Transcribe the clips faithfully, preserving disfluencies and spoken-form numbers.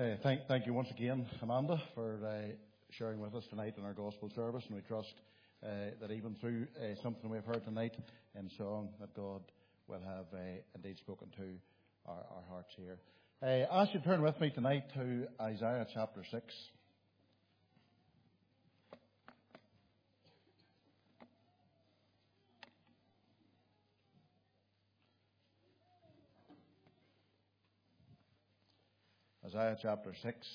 Uh, thank, thank you once again, Amanda, for uh, sharing with us tonight in our gospel service. And we trust uh, that even through uh, something we've heard tonight in song, that God will have uh, indeed spoken to our, our hearts here. Uh, I ask you to turn with me tonight to Isaiah chapter six. Isaiah chapter six.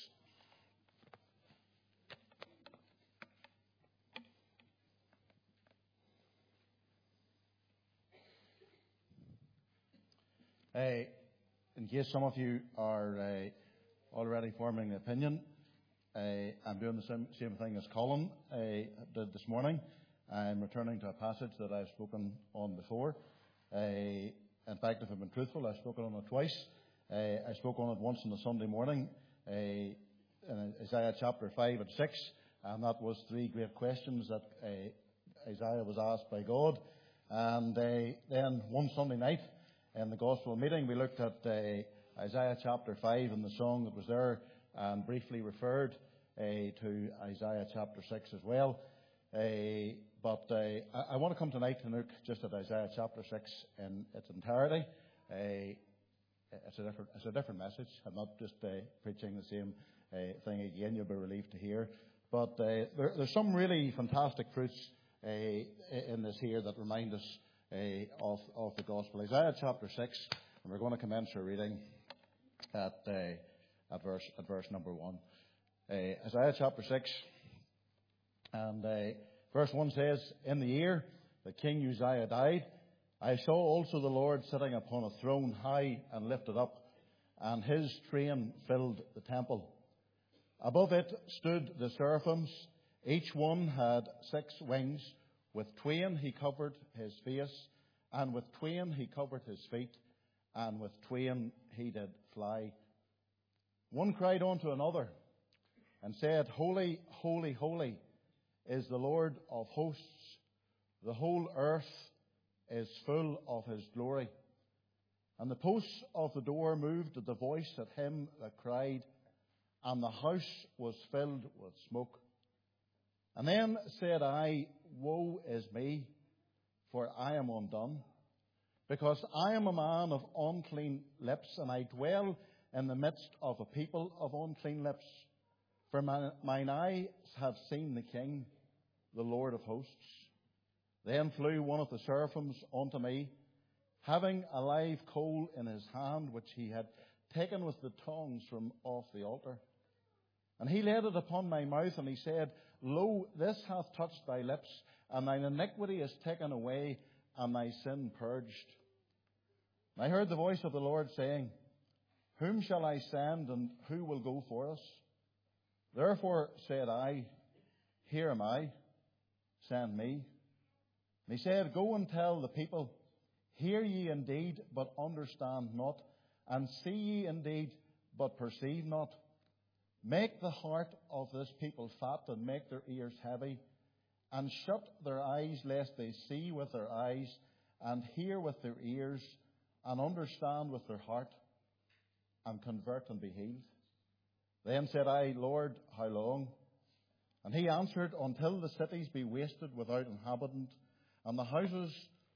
Uh, in case some of you are uh, already forming an opinion, uh, I'm doing the same, same thing as Colin uh, did this morning. I'm returning to a passage that I've spoken on before. Uh, in fact, if I've been truthful, I've spoken on it twice. Uh, I spoke on it once on a Sunday morning, uh, in Isaiah chapter five and six, and that was three great questions that uh, Isaiah was asked by God. And uh, then one Sunday night in the gospel meeting, we looked at uh, Isaiah chapter five and the song that was there, and briefly referred uh, to Isaiah chapter six as well. Uh, but uh, I, I want to come tonight and look just at Isaiah chapter six in its entirety. Uh, It's a different, it's a different message. I'm not just uh, preaching the same uh, thing again. You'll be relieved to hear. But uh, there, there's some really fantastic truths uh, in this here that remind us uh, of, of the gospel. Isaiah chapter six, and we're going to commence our reading at uh, at verse at verse number one. Uh, Isaiah chapter six, and uh, verse one says, "In the year that King Uzziah died, I saw also the Lord sitting upon a throne high and lifted up, and his train filled the temple. Above it stood the seraphims. Each one had six wings. With twain he covered his face, and with twain he covered his feet, and with twain he did fly. One cried unto another, and said, Holy, holy, holy is the Lord of hosts. The whole earth is full of his glory. And the posts of the door moved at the voice of him that cried, and the house was filled with smoke. And then said I, Woe is me, for I am undone, because I am a man of unclean lips, and I dwell in the midst of a people of unclean lips. For my, mine eyes have seen the King, the Lord of hosts. Then flew one of the seraphims unto me, having a live coal in his hand, which he had taken with the tongs from off the altar. And he laid it upon my mouth, and he said, Lo, this hath touched thy lips, and thine iniquity is taken away, and thy sin purged. And I heard the voice of the Lord saying, Whom shall I send, and who will go for us? Therefore said I, Here am I, send me. And he said, Go and tell the people, Hear ye indeed, but understand not, and see ye indeed, but perceive not. Make the heart of this people fat, and make their ears heavy, and shut their eyes, lest they see with their eyes, and hear with their ears, and understand with their heart, and convert and be healed. Then said I, Lord, how long? And he answered, Until the cities be wasted without inhabitant, and the houses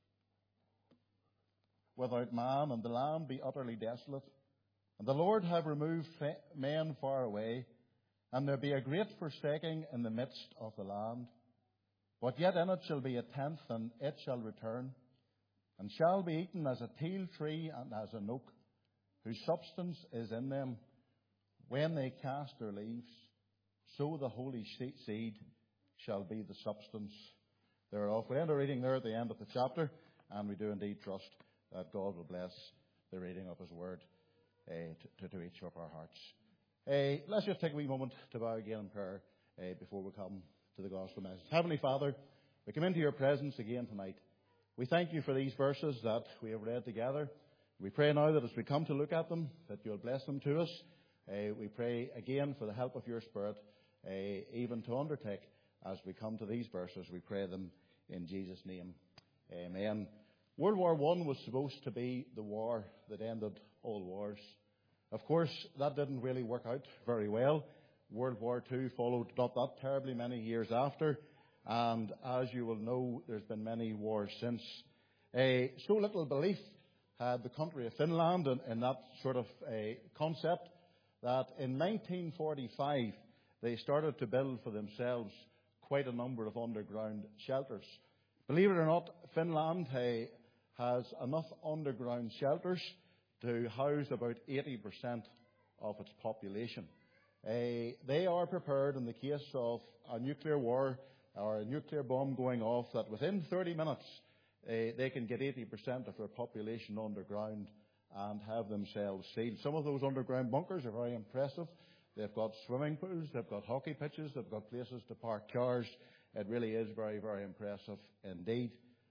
without man, and the land be utterly desolate. And the Lord have removed men far away, and there be a great forsaking in the midst of the land. But yet in it shall be a tenth, and it shall return, and shall be eaten as a teil tree and as an oak, whose substance is in them. When they cast their leaves, so the holy seed shall be the substance thereof." We end our reading there at the end of the chapter, and we do indeed trust that God will bless the reading of his word uh, to, to each of our hearts. Uh, let's just take a wee moment to bow again in prayer uh, before we come to the gospel message. Heavenly Father, we come into your presence again tonight. We thank you for these verses that we have read together. We pray now that as we come to look at them, that you'll bless them to us. Uh, we pray again for the help of your Spirit, uh, even to undertake as we come to these verses. We pray them in Jesus' name. Amen. World War One was supposed to be the war that ended all wars. Of course, that didn't really work out very well. World War Two followed not that terribly many years after, and as you will know, there's been many wars since. Uh, so little belief had the country of Finland in, in that sort of uh, concept that in nineteen forty-five they started to build for themselves quite a number of underground shelters. Believe it or not, Finland uh, has enough underground shelters to house about eighty percent of its population. Uh, they are prepared in the case of a nuclear war or a nuclear bomb going off that within thirty minutes uh, they can get eighty percent of their population underground and have themselves sealed. Some of those underground bunkers are very impressive. They've got swimming pools, they've got hockey pitches, they've got places to park cars. It really is very, very impressive indeed.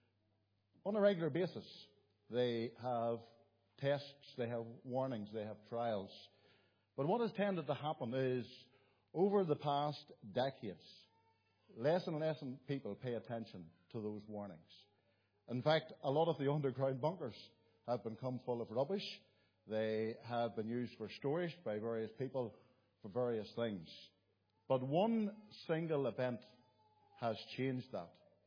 On a regular basis, they have tests, they have warnings, they have trials. But what has tended to happen is, over the past decades, less and less people pay attention to those warnings. In fact, a lot of the underground bunkers have become full of rubbish. They have been used for storage by various people for various things. But one single event has changed that.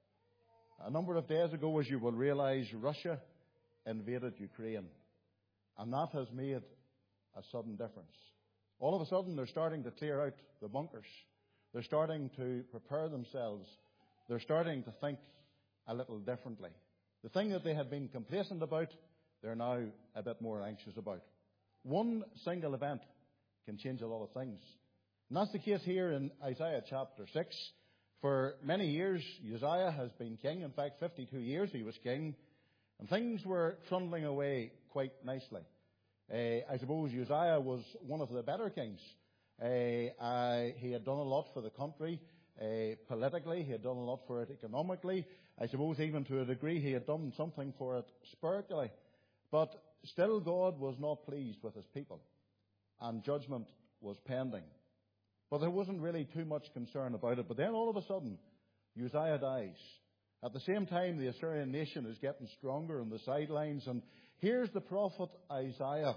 A number of days ago, as you will realize, Russia invaded Ukraine. And that has made a sudden difference. All of a sudden, they're starting to clear out the bunkers. They're starting to prepare themselves. They're starting to think a little differently. The thing that they had been complacent about, they're now a bit more anxious about. One single event can change a lot of things. And that's the case here in Isaiah chapter six. For many years, Uzziah has been king. In fact, fifty-two years he was king. And things were trundling away quite nicely. Uh, I suppose Uzziah was one of the better kings. Uh, uh, he had done a lot for the country uh, politically. He had done a lot for it economically. I suppose even to a degree he had done something for it spiritually. But still God was not pleased with his people. And judgment was pending. But there wasn't really too much concern about it. But then all of a sudden, Uzziah dies. At the same time, the Assyrian nation is getting stronger on the sidelines. And here's the prophet Isaiah.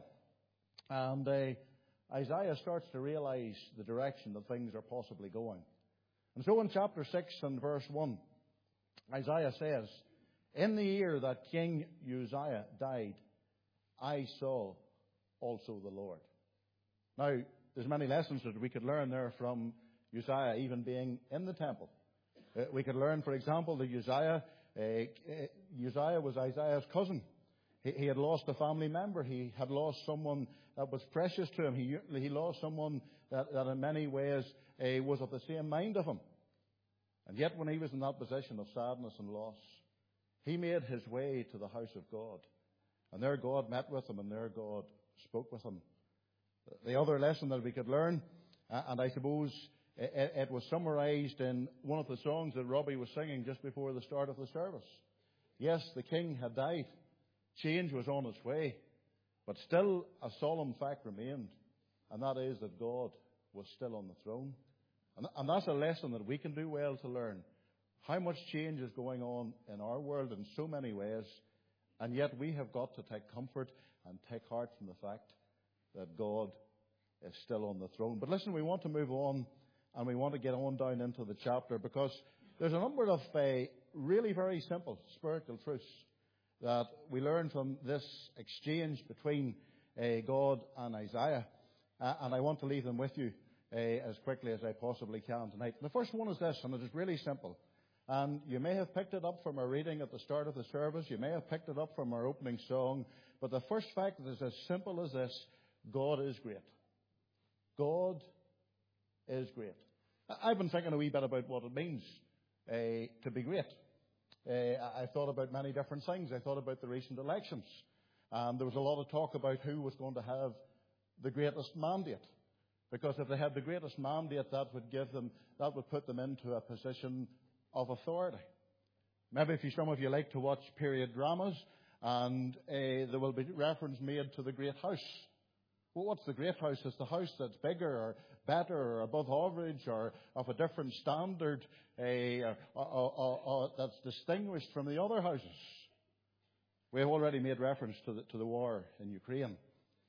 And uh, Isaiah starts to realize the direction that things are possibly going. And so in chapter six and verse one, Isaiah says, "In the year that King Uzziah died, I saw also the Lord." Now, there's many lessons that we could learn there from Uzziah even being in the temple. Uh, we could learn, for example, that Uzziah, uh, Uzziah was Isaiah's cousin. He, he had lost a family member. He had lost someone that was precious to him. He, he lost someone that, that in many ways uh, was of the same mind of him. And yet when he was in that position of sadness and loss, he made his way to the house of God. And there God met with him, and there God spoke with him. The other lesson that we could learn, uh, and I suppose it, it was summarized in one of the songs that Robbie was singing just before the start of the service. Yes, the king had died. Change was on its way. But still a solemn fact remained, and that is that God was still on the throne. And, and that's a lesson that we can do well to learn. How much change is going on in our world in so many ways, and yet we have got to take comfort and take heart from the fact that God is still on the throne. But listen, we want to move on, and we want to get on down into the chapter, because there's a number of uh, really very simple spiritual truths that we learn from this exchange between uh, God and Isaiah. Uh, and I want to leave them with you uh, as quickly as I possibly can tonight. The first one is this, and it is really simple. And you may have picked it up from our reading at the start of the service. You may have picked it up from our opening song. But the first fact is as simple as this: God is great. God is great. I've been thinking a wee bit about what it means uh, to be great. Uh, I've thought about many different things. I thought about the recent elections. Um, there was a lot of talk about who was going to have the greatest mandate. Because if they had the greatest mandate, that would give them, that would put them into a position of authority. Maybe if you, some of you like to watch period dramas, and uh, there will be reference made to the great house. Well, what's the great house? It's the house that's bigger or better or above average or of a different standard uh, or, or, or, or that's distinguished from the other houses. We have already made reference to the, to the war in Ukraine.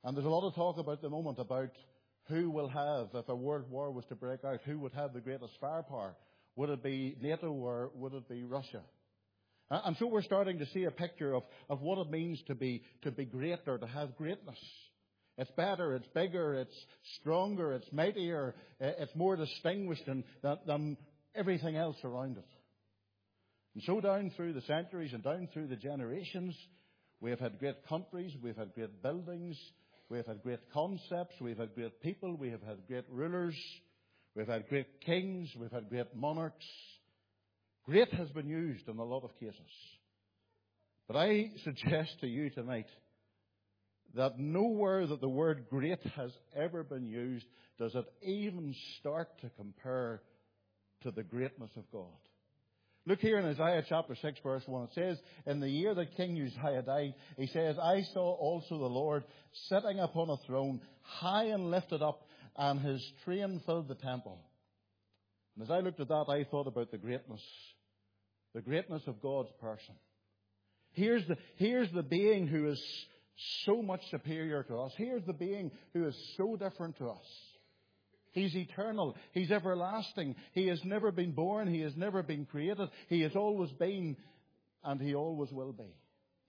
And there's a lot of talk about the moment about who will have, if a world war was to break out, who would have the greatest firepower? Would it be NATO or would it be Russia? And so we're starting to see a picture of, of what it means to be, to be great or to have greatness. It's better, it's bigger, it's stronger, it's mightier, it's more distinguished than, than, than everything else around it. And so down through the centuries and down through the generations, we have had great countries, we've had great buildings, we've had great concepts, we've had great people, we have had great rulers, we've had great kings, we've had great monarchs. Great has been used in a lot of cases. But I suggest to you tonight that nowhere that the word great has ever been used does it even start to compare to the greatness of God. Look here in Isaiah chapter six verse one. It says, in the year that King Uzziah died, he says, I saw also the Lord sitting upon a throne, high and lifted up, and his train filled the temple. And as I looked at that, I thought about the greatness, the greatness of God's person. Here's the, here's the being who is so much superior to us. Here's the being who is so different to us. He's eternal. He's everlasting. He has never been born. He has never been created. He has always been, and he always will be.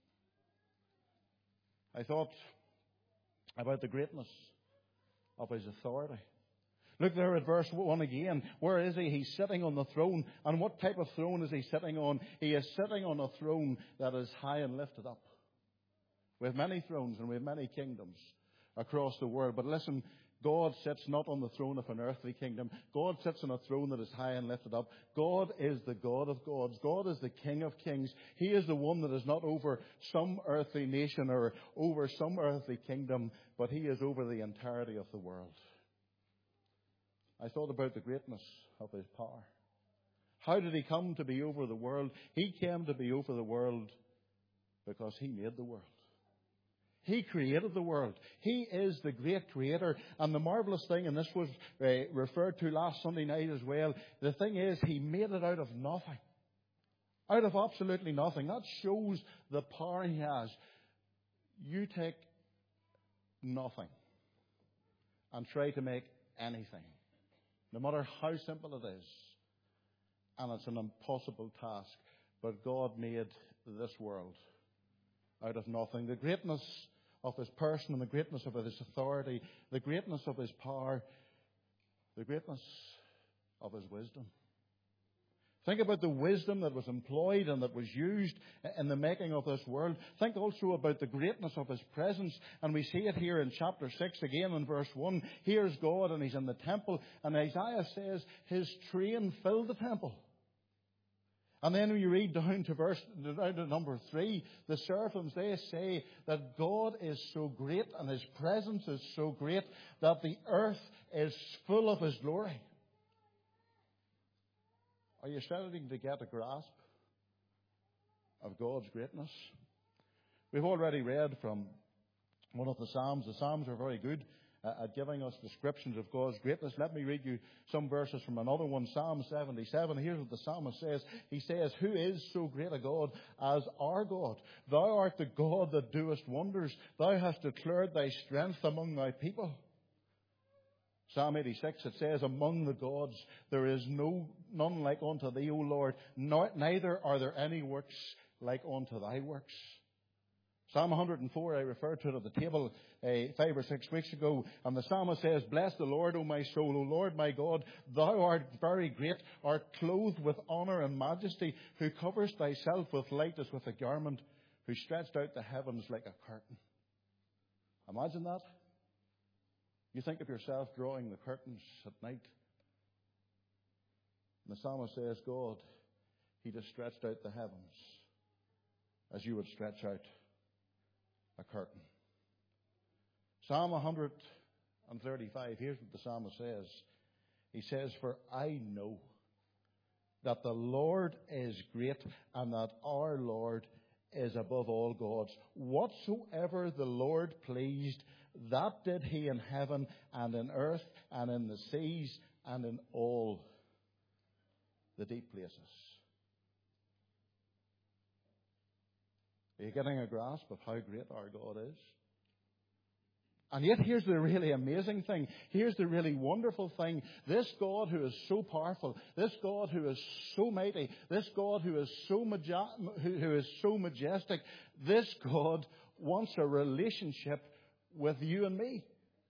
I thought about the greatness of his authority. Look there at verse one again. Where is he? He's sitting on the throne. And what type of throne is he sitting on? He is sitting on a throne that is high and lifted up. We have many thrones and we have many kingdoms across the world. But listen, God sits not on the throne of an earthly kingdom. God sits on a throne that is high and lifted up. God is the God of gods. God is the King of kings. He is the one that is not over some earthly nation or over some earthly kingdom, but he is over the entirety of the world. I thought about the greatness of his power. How did he come to be over the world? He came to be over the world because he made the world. He created the world. He is the great creator. And the marvelous thing, and this was uh, referred to last Sunday night as well, the thing is, he made it out of nothing. Out of absolutely nothing. That shows the power he has. You take nothing and try to make anything, no matter how simple it is. And it's an impossible task. But God made this world out of nothing. The greatness of his person and the greatness of his authority, the greatness of his power, the greatness of his wisdom. Think about the wisdom that was employed and that was used in the making of this world. Think also about the greatness of his presence. And we see it here in chapter six again in verse one. Here's God and he's in the temple. And Isaiah says his train filled the temple. And then when you read down to verse, down to number three, the seraphims, they say that God is so great and his presence is so great that the earth is full of his glory. Are you starting to get a grasp of God's greatness? We've already read from one of the Psalms. The Psalms are very good at giving us descriptions of God's greatness. Let me read you some verses from another one, Psalm seventy-seven. Here's what the psalmist says. He says, who is so great a God as our God? Thou art the God that doest wonders. Thou hast declared thy strength among thy people. Psalm eighty-six, it says, among the gods there is no none like unto thee, O Lord, nor, neither are there any works like unto thy works. Psalm one hundred four, I referred to it at the table uh, five or six weeks ago. And the psalmist says, bless the Lord, O my soul, O Lord my God. Thou art very great, art clothed with honour and majesty, who covers thyself with light as with a garment, who stretched out the heavens like a curtain. Imagine that. You think of yourself drawing the curtains at night. And the psalmist says, God, he just stretched out the heavens as you would stretch out a curtain. Psalm one thirty-five, here's what the psalmist says. He says, for I know that the Lord is great and that our Lord is above all gods. Whatsoever the Lord pleased, that did he in heaven and in earth and in the seas and in all the deep places. Are you getting a grasp of how great our God is? And yet here's the really amazing thing. Here's the really wonderful thing. This God who is so powerful, this God who is so mighty, this God who is so maja- who, who is so majestic, this God wants a relationship with you and me.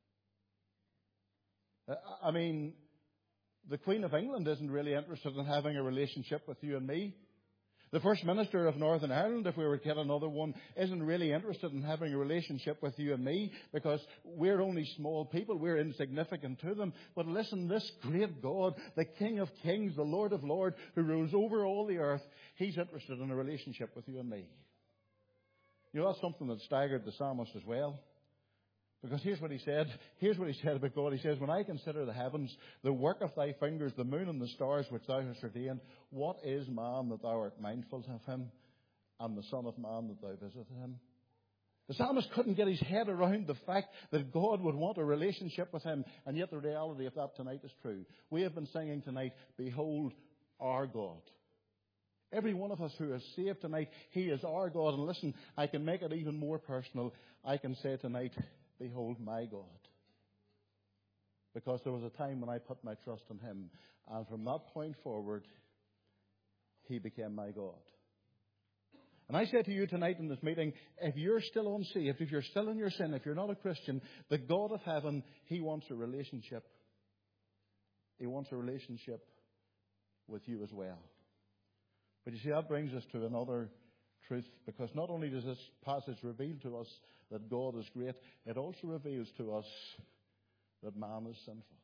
I mean, the Queen of England isn't really interested in having a relationship with you and me. The First Minister of Northern Ireland, if we were to get another one, isn't really interested in having a relationship with you and me because we're only small people. We're insignificant to them. But listen, this great God, the King of Kings, the Lord of Lords, who rules over all the earth, He's interested in a relationship with you and me. You know, that's something that staggered the psalmist as well. Because here's what he said. Here's what he said about God. He says, when I consider the heavens, the work of thy fingers, the moon and the stars which thou hast ordained, what is man that thou art mindful of him, and the son of man that thou visitest him? The psalmist couldn't get his head around the fact that God would want a relationship with him, and yet the reality of that tonight is true. We have been singing tonight, behold our God. Every one of us who is saved tonight, He is our God. And listen, I can make it even more personal. I can say tonight, behold my God. Because there was a time when I put my trust in Him. And from that point forward, He became my God. And I say to you tonight in this meeting, if you're still unsaved, if you're still in your sin, if you're not a Christian, the God of heaven, He wants a relationship. He wants a relationship with you as well. But you see, that brings us to another truth, because not only does this passage reveal to us that God is great, it also reveals to us that man is sinful.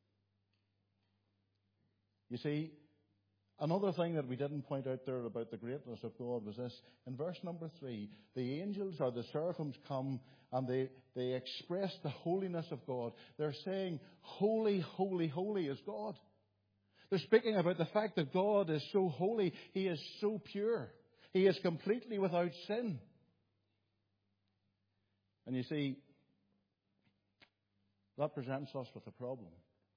You see, another thing that we didn't point out there about the greatness of God was this. In verse number three, the angels or the seraphims come and they, they express the holiness of God. They're saying, holy, holy, holy is God. They're speaking about the fact that God is so holy. He is so pure. He is completely without sin. And you see, that presents us with a problem.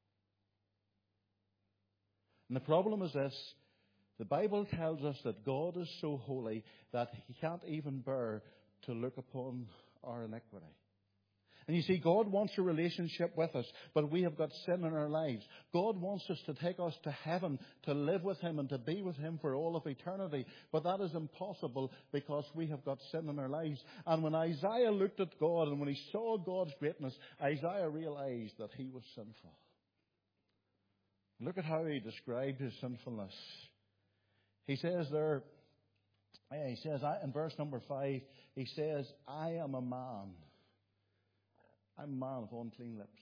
And the problem is this. The Bible tells us that God is so holy that He can't even bear to look upon our iniquity. And you see, God wants a relationship with us, but we have got sin in our lives. God wants us to take us to heaven, to live with Him and to be with Him for all of eternity. But that is impossible because we have got sin in our lives. And when Isaiah looked at God and when he saw God's greatness, Isaiah realized that he was sinful. Look at how he described his sinfulness. He says there, he says in verse number five, he says, I am a man. I'm a man of unclean lips.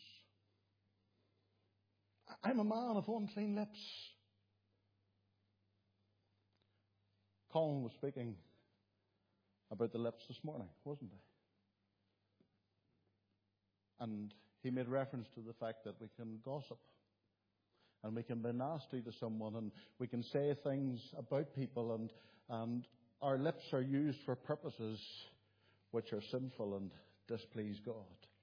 I'm a man of unclean lips. Colin was speaking about the lips this morning, wasn't he? And he made reference to the fact that we can gossip. And we can be nasty to someone. And we can say things about people. And, and our lips are used for purposes which are sinful and displease God.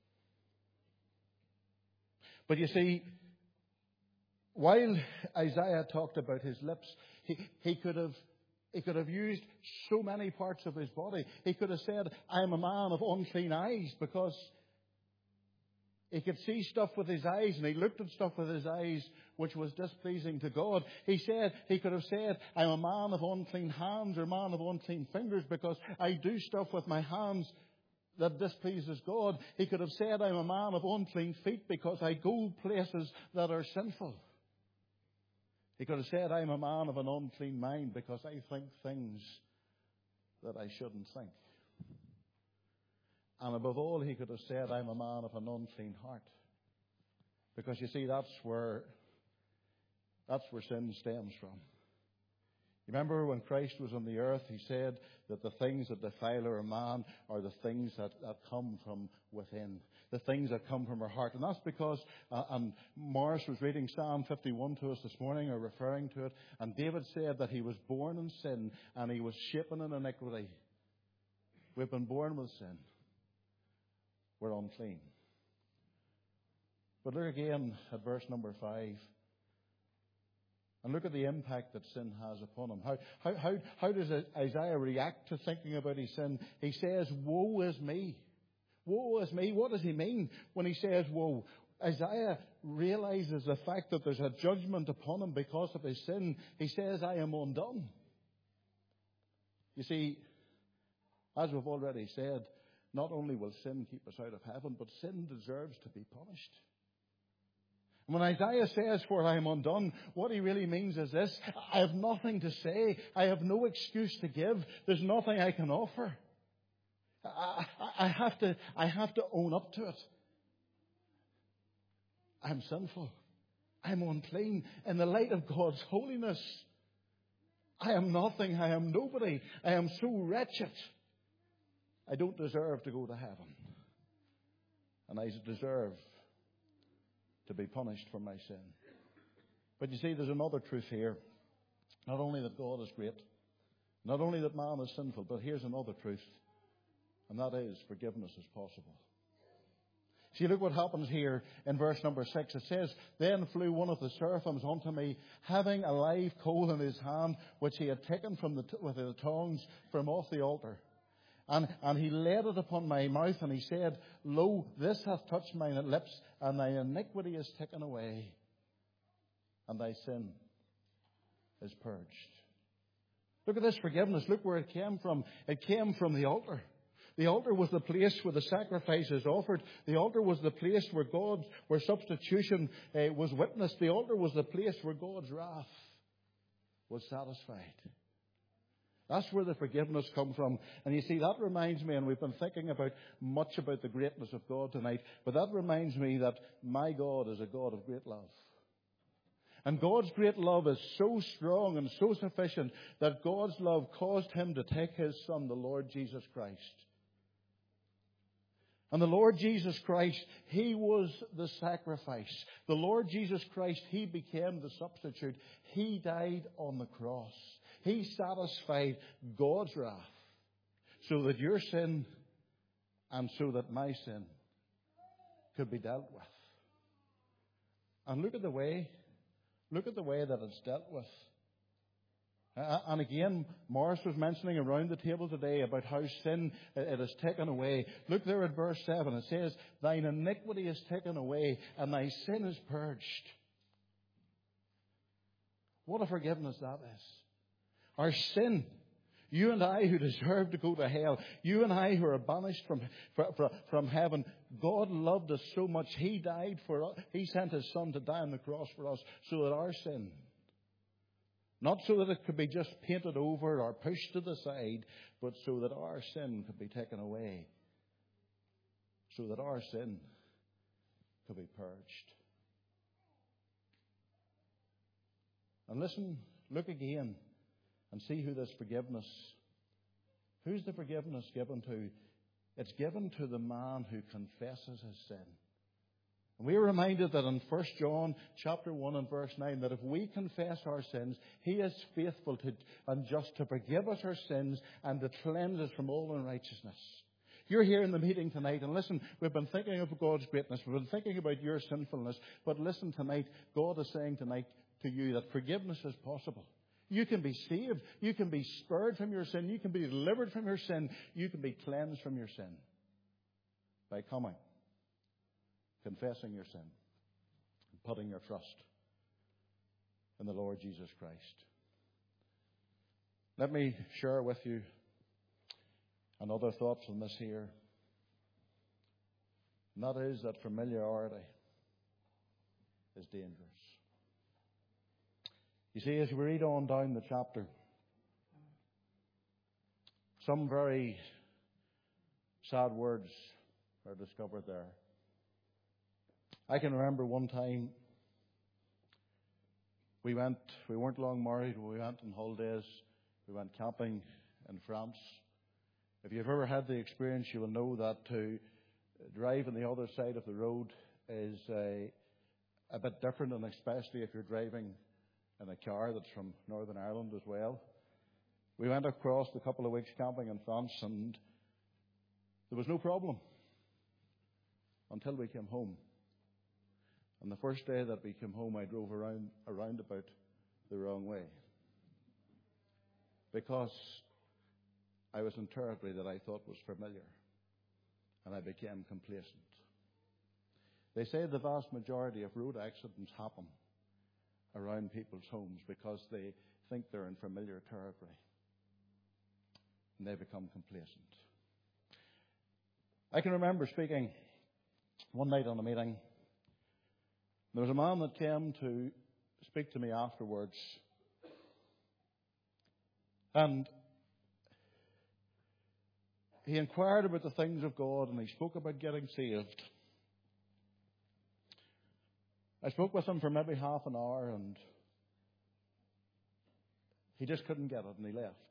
But you see, while Isaiah talked about his lips, he, he could have he could have used so many parts of his body. He could have said, I am a man of unclean eyes, because he could see stuff with his eyes, and he looked at stuff with his eyes which was displeasing to God. He said, he could have said, I'm a man of unclean hands or man of unclean fingers, because I do stuff with my hands that displeases God. He could have said, I'm a man of unclean feet because I go places that are sinful. He could have said, I'm a man of an unclean mind because I think things that I shouldn't think. And above all, he could have said, I'm a man of an unclean heart. Because you see, that's where, that's where sin stems from. You remember when Christ was on the earth, He said that the things that defile a man are the things that, that come from within. The things that come from our heart. And that's because, uh, and Morris was reading Psalm fifty-one to us this morning, or referring to it, and David said that he was born in sin and he was shapen in iniquity. We've been born with sin. We're unclean. But look again at verse number five. And look at the impact that sin has upon him. How, how, how, how does Isaiah react to thinking about his sin? He says, woe is me. Woe is me. What does he mean when he says woe? Isaiah realizes the fact that there's a judgment upon him because of his sin. He says, I am undone. You see, as we've already said, not only will sin keep us out of heaven, but sin deserves to be punished. And when Isaiah says, for I am undone, what he really means is this: I have nothing to say. I have no excuse to give. There's nothing I can offer. I, I, I have to, I have to own up to it. I'm sinful. I'm unclean. In the light of God's holiness, I am nothing. I am nobody. I am so wretched. I don't deserve to go to heaven. And I deserve to be punished for my sin. But you see, there's another truth here. Not only that God is great, not only that man is sinful, but here's another truth. And that is, forgiveness is possible. See, look what happens here in verse number six. It says, Then flew one of the seraphims unto me, having a live coal in his hand, which he had taken from the t- with the tongs from off the altar. And, and he laid it upon my mouth, and he said, Lo, this hath touched mine lips, and thy iniquity is taken away, and thy sin is purged. Look at this forgiveness. Look where it came from. It came from the altar. The altar was the place where the sacrifice is offered. The altar was the place where God, where substitution uh, was witnessed. The altar was the place where God's wrath was satisfied. That's where the forgiveness comes from. And you see, that reminds me, and we've been thinking about much about the greatness of God tonight, but that reminds me that my God is a God of great love. And God's great love is so strong and so sufficient that God's love caused him to take his Son, the Lord Jesus Christ. And the Lord Jesus Christ, he was the sacrifice. The Lord Jesus Christ, he became the substitute. He died on the cross. He satisfied God's wrath so that your sin and so that my sin could be dealt with. And look at the way, look at the way that it's dealt with. Uh, and again, Morris was mentioning around the table today about how sin, it is taken away. Look there at verse seven. It says, Thine iniquity is taken away, and thy sin is purged. What a forgiveness that is. Our sin, you and I who deserve to go to hell, you and I who are banished from, from, from heaven, God loved us so much, He died for us. He sent His Son to die on the cross for us so that our sin, not so that it could be just painted over or pushed to the side, but so that our sin could be taken away. So that our sin could be purged. And listen, look again and see who this forgiveness, who's the forgiveness given to? It's given to the man who confesses his sin. And we are reminded that in First John chapter one and verse nine, that if we confess our sins, He is faithful to, and just to forgive us our sins and to cleanse us from all unrighteousness. You're here in the meeting tonight, and listen, we've been thinking of God's greatness. We've been thinking about your sinfulness. But listen tonight, God is saying tonight to you that forgiveness is possible. You can be saved. You can be spared from your sin. You can be delivered from your sin. You can be cleansed from your sin by coming, confessing your sin, and putting your trust in the Lord Jesus Christ. Let me share with you another thought from this here. And that is that familiarity is dangerous. You see, as we read on down the chapter, some very sad words are discovered there. I can remember one time we went, we weren't long married, we went on holidays, we went camping in France. If you've ever had the experience, you will know that to drive on the other side of the road is a, a bit different, and especially if you're driving in a car that's from Northern Ireland as well. We went across a couple of weeks camping in France, and there was no problem until we came home. And the first day that we came home, I drove around around about the wrong way, because I was in territory that I thought was familiar. and I became complacent. They say the vast majority of road accidents happen around people's homes because they think they're in familiar territory, and they become complacent. I can remember speaking one night on a meeting. There was a man that came to speak to me afterwards, and he inquired about the things of God, and he spoke about getting saved. I spoke with him for maybe half an hour, and he just couldn't get it, and he left.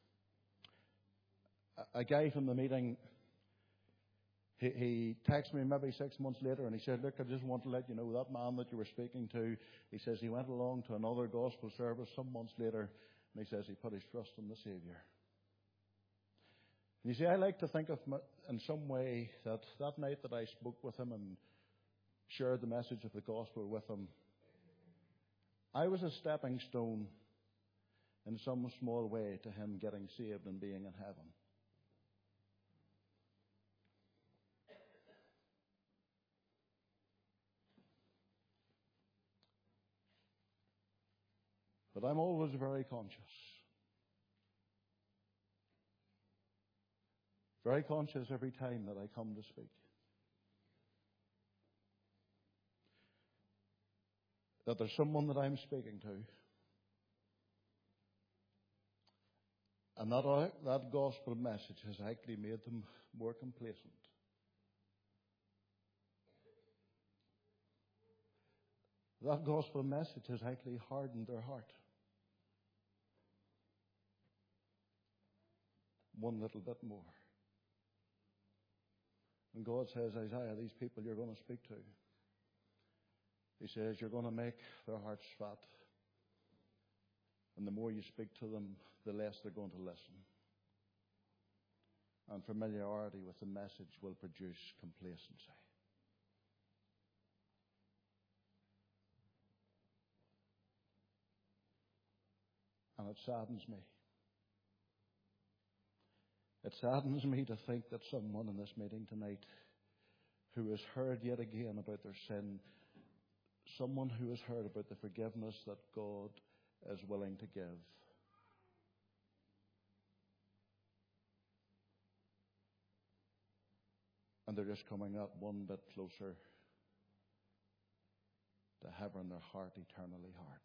A guy from the meeting, he, he texted me maybe six months later, and he said, "Look, I just want to let you know that man that you were speaking to," he says, "he went along to another gospel service some months later, and he says he put his trust in the Saviour." And you see, I like to think of my, in some way that that night that I spoke with him and shared the message of the gospel with him, I was a stepping stone in some small way to him getting saved and being in heaven. But I'm always very conscious. Very conscious every time that I come to speak. That there's someone that I'm speaking to. And that, that gospel message has actually made them more complacent. That gospel message has actually hardened their heart. One little bit more. And God says, "Isaiah, these people you're going to speak to," He says, "you're going to make their hearts fat. And the more you speak to them, the less they're going to listen. And familiarity with the message will produce complacency." And it saddens me. It saddens me to think that someone in this meeting tonight who has heard yet again about their sin, someone who has heard about the forgiveness that God is willing to give, and they're just coming up one bit closer to having their heart eternally hardened.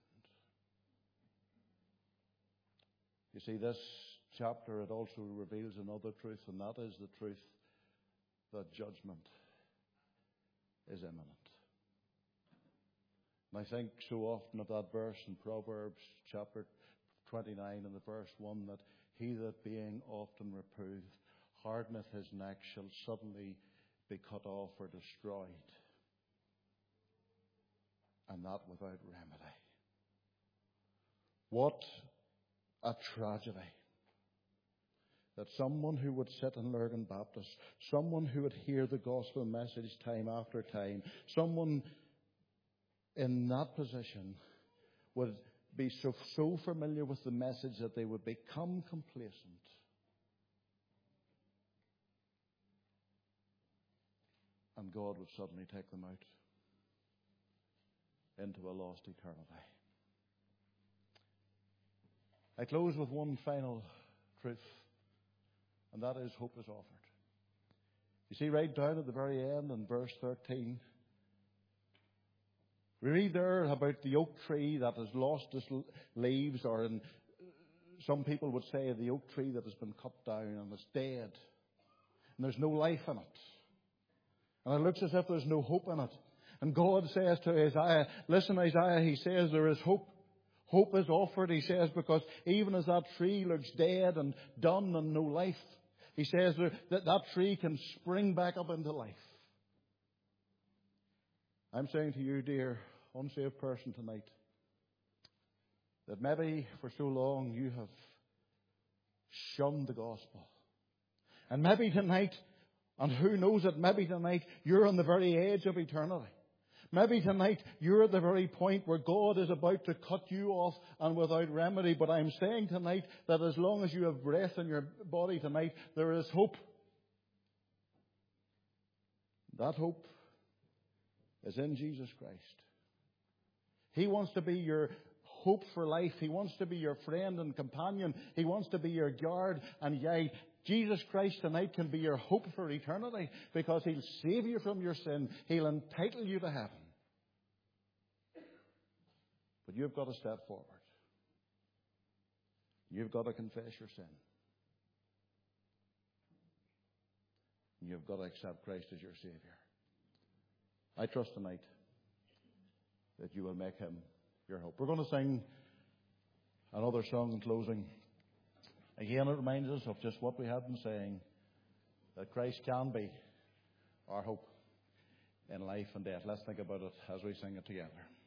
You see, this chapter, it also reveals another truth, and that is the truth that judgment is imminent. And I think so often of that verse in Proverbs chapter twenty-nine and the verse one, that he that being often reproved hardeneth his neck shall suddenly be cut off or destroyed, and that without remedy. What a tragedy that someone who would sit in Lurgan Baptist, someone who would hear the gospel message time after time, someone in that position would be so, so familiar with the message that they would become complacent. And God would suddenly take them out into a lost eternity. I close with one final truth, and that is hope is offered. You see, right down at the very end in verse thirteen, we read there about the oak tree that has lost its leaves, or in, some people would say the oak tree that has been cut down and is dead. And there's no life in it. And it looks as if there's no hope in it. And God says to Isaiah, listen, Isaiah, he says there is hope. Hope is offered, he says, because even as that tree looks dead and done and no life, he says that that tree can spring back up into life. I'm saying to you, dear unsaved person tonight, that maybe for so long you have shunned the gospel. And maybe tonight, and who knows it, maybe tonight you're on the very edge of eternity. Maybe tonight you're at the very point where God is about to cut you off and without remedy. But I'm saying tonight that as long as you have breath in your body tonight, there is hope. that hope is in Jesus Christ. He wants to be your hope for life. He wants to be your friend and companion. He wants to be your guard and guide. Jesus Christ tonight can be your hope for eternity because He'll save you from your sin. He'll entitle you to heaven. But you've got to step forward. You've got to confess your sin. You've got to accept Christ as your Savior. I trust tonight that you will make Him your hope. We're going to sing another song in closing. Again, it reminds us of just what we have been saying, that Christ can be our hope in life and death. Let's think about it as we sing it together.